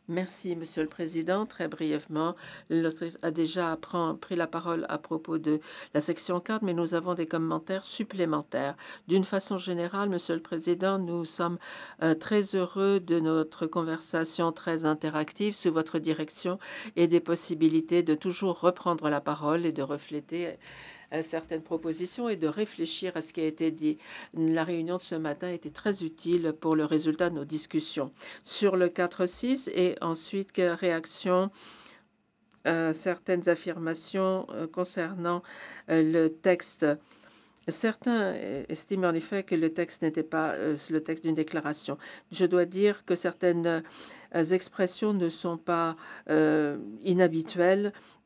Merci, Monsieur le Président. Très brièvement, l'Autriche a déjà pris la parole à propos de la section 4, mais nous avons des commentaires supplémentaires. D'une façon générale, Monsieur le Président, nous sommes très heureux de notre conversation très interactive sous votre direction et des possibilités de toujours reprendre la parole et de refléter certaines propositions et de réfléchir à ce qui a été dit. La réunion de ce matin était très utile pour le résultat de nos discussions sur le 4-6 et ensuite quelle réaction à certaines affirmations concernant le texte. Certains estiment en effet que le texte n'était pas le texte d'une déclaration. Je dois dire que certaines expressions ne sont pas inhabituelles